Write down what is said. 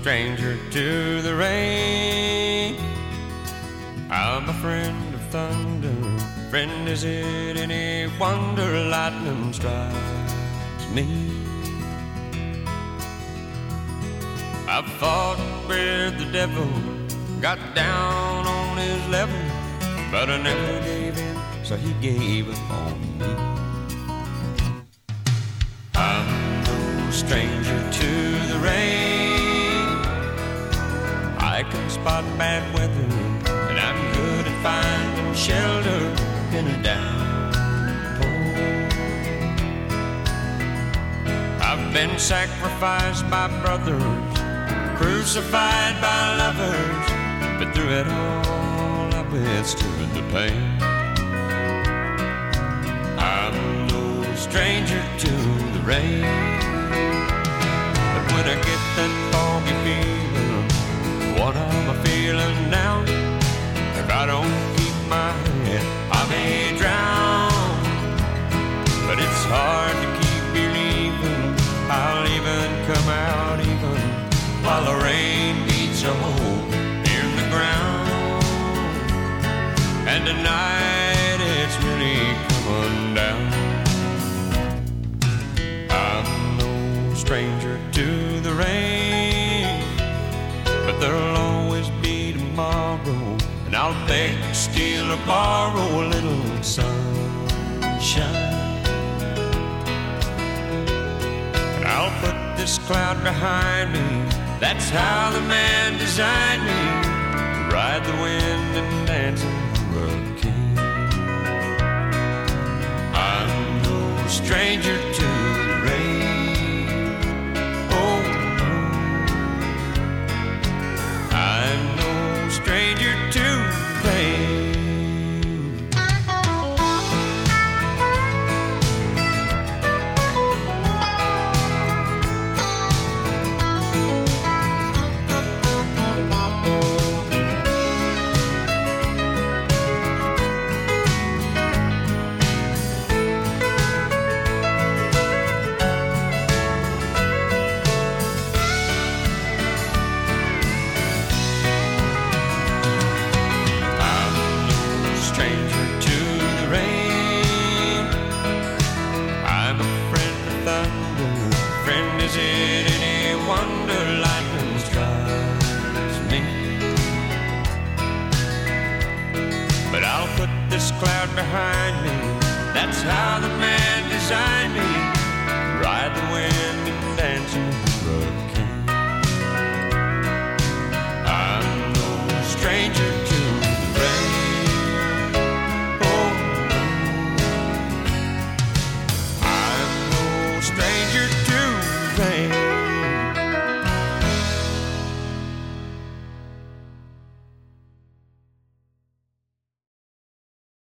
stranger to the rain. I'm a friend of thunder. Friend, is it any wonder lightning strikes me? I've fought with the devil, got down on his level, but I never gave in, so he gave up on me. I'm no stranger to the rain. I can spot bad weather, and I'm good at finding shelter in a downpour. I've been sacrificed by brothers, crucified by lovers, but through it all I withstood the pain. I'm no stranger to the rain, but when I get that foggy feeling, what am I feeling now? If I don't keep my head, I may drown. But it's hard to keep believing I'll even come out even while the rain beats a hole in the ground. And tonight it's really coming down. I'm no stranger to the rain, but there'll always be tomorrow, and I'll beg, steal, or borrow a little sunshine. And I'll put this cloud behind me. That's how the man designed me, to ride the wind and dance in the hurricane. I'm no stranger to the rain. Oh no, I'm no stranger to the rain. This cloud behind me, that's how the